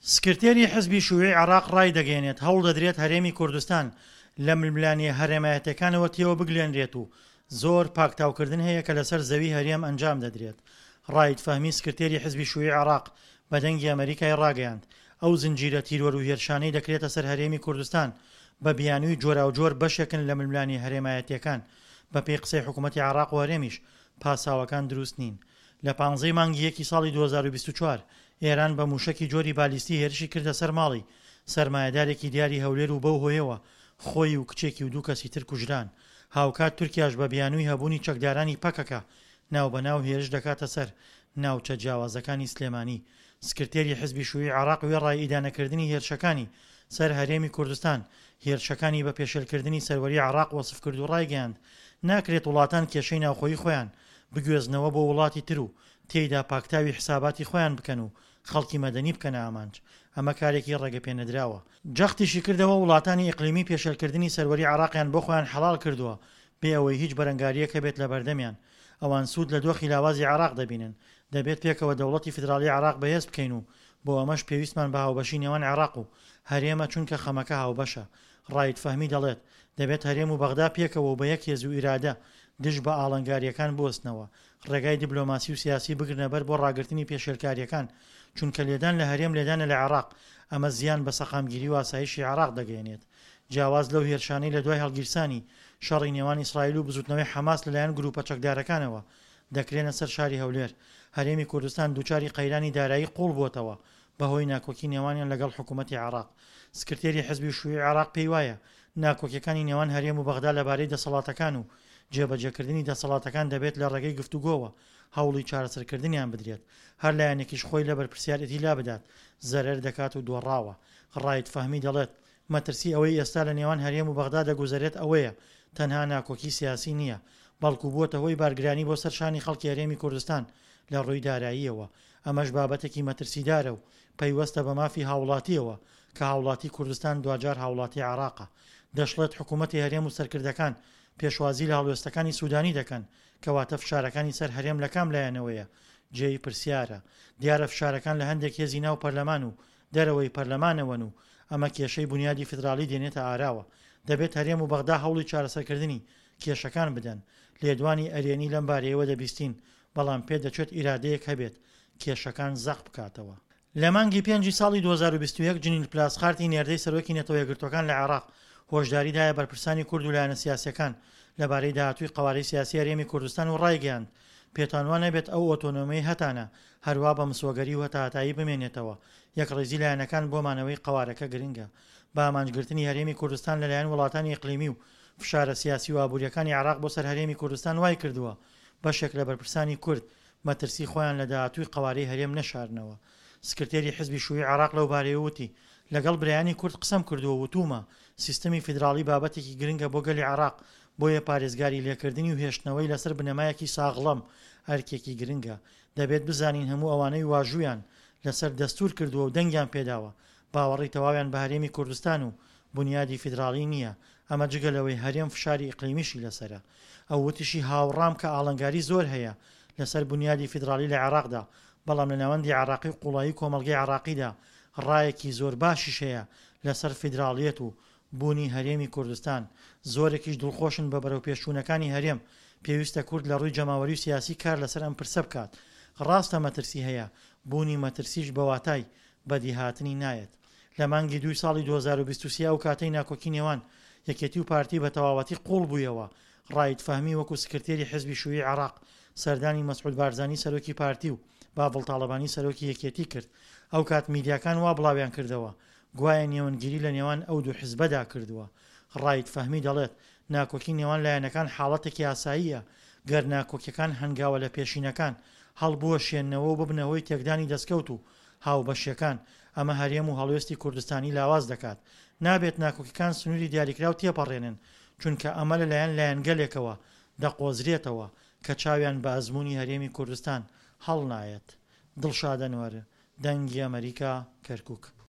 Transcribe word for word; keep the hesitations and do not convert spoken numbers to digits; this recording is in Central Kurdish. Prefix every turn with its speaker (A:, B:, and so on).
A: سکرتێری حزبی شووی عێراق ڕای دەگەێنێت هەوڵ دەدرێت هەرێمی کوردستان لە ململانی هەرێمایەتەکانەوە تێوە بگلێنرێت و زۆر پاکتاوکردن هەیە کە لەسەر زەوی هەرێم ئەنجام دەدرێت. ڕایت فەهمی سکرتێری حزبی شووی عێراق بە دەنگی ئەمریکای ڕاگەیاند ئەو زنجیرە تیرۆر و هێرشانەی دەکرێتە سەر هەرێمی کوردستان بە بیانووی جۆراوجۆر بەشێکن لە ململانی هەرێمایەتیەکان بە پێی قسەی حکوومەتی عێراق و هەرێمیش پاساوەکان دروست نین. لە پانزەی مانگی یەکی ساڵی دوو هەزار و بیست و چوار ئێران بە موشکی جۆری بالیستی هێرشی کردە سەر ماڵی سەرمایەدارێکی دیاری هەولێر و بەو هۆیەوە خۆی و کچێکی و دوو کەسی تر کوژران. هاوکات تورکیاش بە بیانووی هەبوونی چەکدارانی پەکەکە ناو بەناو هێرش دەکاتە سەر ناوچە جیاوازەکانی سلێمانی. سکرتێری حزبی شووی عێراق وێ ڕای ئیدانەکردنی هێرشەکانی سەر هەرێمی کوردستان هێرشەکانی بە پێشێلکردنی سەروەری عێراق وەسف کرد و ڕایگەیاند ناکرێت وڵاتان کێشەی ناوخۆیی خۆیان بگوێزنەوە بۆ وڵاتی تر و تێیدا پاکتاوی حساباتی خۆیان بکەن و خەڵکی مەدەنی بکەنە ئامانج. ئەمە کارێکی ڕێگە پێنەدراوە. جەختیشی کردەوە وڵاتانی ئیقلیمی پێشێلکردنی سەروەری عێراقیان بۆ خۆیان حەڵال کردووە بێ ئەوەی هیچ بەرەنگاریەکە بێت لە بەردەمیان. ئەوان سوود لە دۆخی لاوازی عێراق دەبینن. دەبێت پێکەوە دەوڵەتی فیدراڵی عێراق بەهێز بکەین و بۆ ئەمەش پێویستمان بە هاوبەشی نێوان عێراق و هەرێمە چونکە خەمەکە هاوبەشە. ڕایت فەهمی دەڵێت دەبێت هەرێم و بەغدا پێکەوە و بە یەک هێز و ئیرادە دژ بە ئاڵنگاریەکان بوەستنەوە ڕێگای دیبلۆماسی و سیاسی بگرنەبەر بۆ ڕاگررتنی پێشێلکاریەکان چونکە لێدان لە هەرێم لێدانە لە عێراق ئەمە زیان بە سەقامگیری و ئاسایشی عێراق دەگەێنێت. جیاواز لەو هێرشانەی لە دوای هەڵگیرسانی شەڕی نێوان ئیسرائیل و بزوتنەوەی حەماس لەلایەن گروپە چەکدارەکانەوە دەکرێنە سەر شاری هەولێر هەرێمی کوردستان دووچاری قەیرانی دارایی قوڵ بووتەوە بەهۆی ناکۆکی نێوانیان لەگەڵ حکوومەتی عێراق. سکرتێری حزبی شووی عێراق پێی وایە ناکۆکیەکانی نێوان هەرێم و بەغدا لەبارەی دەسەڵاتەکان و جێبەجێکردنی دەسەڵاتەکان دەبێت لە ڕێگەی گفتوگۆوە هەوڵی چارەسەرکردنیان بدرێت هەر لایەنێکیش خۆی لە بەرپرسیارەتی لا بدات زەرەر دەکات و دۆڕاوە. ڕایت فەهمی دەڵێت مەترسی ئەوەی ئێستا لە نێوان هەرێم و بەغدا دەگوزارێت ئەوەیە تەنها ناکۆکی سیاسی نییە بەڵکو بووەتە هۆی بارگرانی بۆ سەرشانی خەڵکی هەرێمی کوردستان لە ڕووی داراییەوە. ئەمەش بابەتێکی مەترسیدارە و پەیوەستە بە مافی هاوڵاتیەوە کە هاوڵاتی کوردستان دوجار هاوڵاتی عێراقە. دەشڵێت حکوومەتی هەرێم و سەرکردەکان پێشوازی لە هەڵوێستەکانی سوودانی دەکەن کەواتە فشارەکانی سەر هەرێم لە کام لایەنەوەیە جێی پرسیارە. دیارە فشارەکان لە هەندێک هێزی ناو پەرلەمان و دەرەوەی پەرلەمانەوەن و ئەمە کێشەی بنیادی فیدراڵی دێنێتە ئاراوە. دەبێت هەرێم و بەغدا هەوڵی چارەسەرکردنی کێشەکان بدەن. لێدوانی ئەرێنی لەم بارەیەوە دەبیستین بەڵام پێ دەچێت ئیرادەیەک هەبێت کێشەکان زەق بکاتەوە. لە مانگی پێنجی ساڵی دوو هەزار و بیست و یەک جنین پلاسخارتی نێردەی سەرۆکی نێتۆ یەکگرتوەکان لە عێراق هۆشداریدایە بەرپرسانی کورد و لایەنە سیاسیەکان لەبارەی داهاتووی قەوارەی سیاسی هەرێمی کوردستان و ڕایگەیاند پێتانوان نەبێت ئەو ئۆتۆنۆمیی هەتانە هەروە بە مسۆگەری و هەتاهاتایی بمێنێتەوە. یەکڕێزی لایەنەکان بۆ مانەوەی قەوارەکە گرنگە. بە ئامانجگرتنی هەرێمی کوردستان لەلایەن وڵاتانی ئیقلیمی و فشارە سیاسی و ئابوووریەکانی عێراق بۆ سەر هەرێمی کوردستان وای کردووە بەشێک لە بەرپرسانی کورد مەترسی خۆیان لە داهاتووی قەوارەی هەرێم نەشارنەوە. سکرتێری حزبی شووی عێراق لەو بارەیە وتی لەگەڵ برایانی کورد قسەم کردووە وتومە سیستەمی فیدراڵی بابەتێکی گرنگە بۆ گەلی عێراق بۆیە پارێزگاری لێکردنی و هێشتنەوەی لەسەر بنەمایەکی ساغڵەم ئەرکێکی گرنگە. دەبێت بزانین هەموو ئەوانەی واژوویان لەسەر دەستور کردووە و دەنگیان پێداوە باوەڕی تەواویان بە هەرێمی کوردستان و بنیادی فیدراڵی نییە. ئەمە جگەلەوەی هەرێم فشاری ئیقلیمیشی لەسرە. ئەو وتیشی هاوڕام کە ئاڵنگاری زۆر هەیە لەسەر بنیادی فیدراڵی لە عێراقدا بەڵام لە ناوەندی عێراقی قوڵایی کۆمەڵگەی عێراقیدا ڕایەکی زۆر باشیش هەیە لەسەر فیدراڵیەت و بوونی هەرێمی کوردستان. زۆرێکیش دڵخۆشن بە بەرەو پێشچوونەکانی هەرێم پێویستە کورد لە ڕووی جەماوەری و سیاسی کار لەسەر ئەم پرسە بکات. ڕاستە مەترسی هەیە بوونی مەترسیش بەواتای بەدیهاتنی نایەت. لە مانگی دووی ساڵی دوو هەزار و بیست و سێ ئەو کاتەی ناکۆکی نێوان یەکێتی و پارتی بە تەواوەتی قوڵ بوویەوە ڕایت فەهمی وەکو سکرتێری حزبی شووی عێراق سەردانی مەسعود بارزانی سەرۆکی پارتی و باڤڵ تاڵەبانی سەرۆکی یەکێتی کرد. ئەو کات میدیاکان وا بڵاویان کردەوە گوایە نێوەنگیری لە نێوان ئەو دوو حزبەدا کردووە. ڕایت فەهمی دەڵێت ناکۆکی نێوان لایەنەکان حاڵەتێکی ئاساییە گەر ناکۆکیەکان هەنگاوە لە پێشینەکان هەڵبووە شێننەوە و ببنەوەی تێکدانی دەستکەوت و هاوبەشیەکان ئەمە هەرێم و هەڵوێستی کوردستانی لاواز دەکات. نابێت ناکۆکیەکان سنووری دیاریکراو تێپەڕێنن چونکە ئەمە لەلایەن لایەنگەلێکەوە دەقۆزرێتەوە کە چاویان بە ئەزموونی هەرێمی کوردستان هەڵ نایەت. دڵشادە نوەر دەنگی ئەمریکا کەرکووک.